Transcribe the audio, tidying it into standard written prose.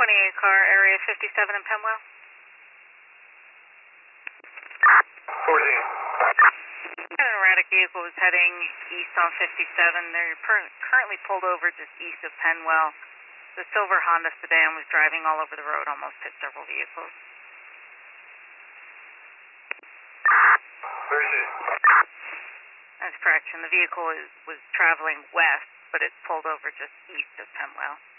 28 car, area 57 in Penwell. 14. An erratic vehicle was heading east on 57. They're currently pulled over just east of Penwell. The silver Honda sedan was driving all over the road, almost hit several vehicles. 13. That's correct, and the vehicle was traveling west, but it pulled over just east of Penwell.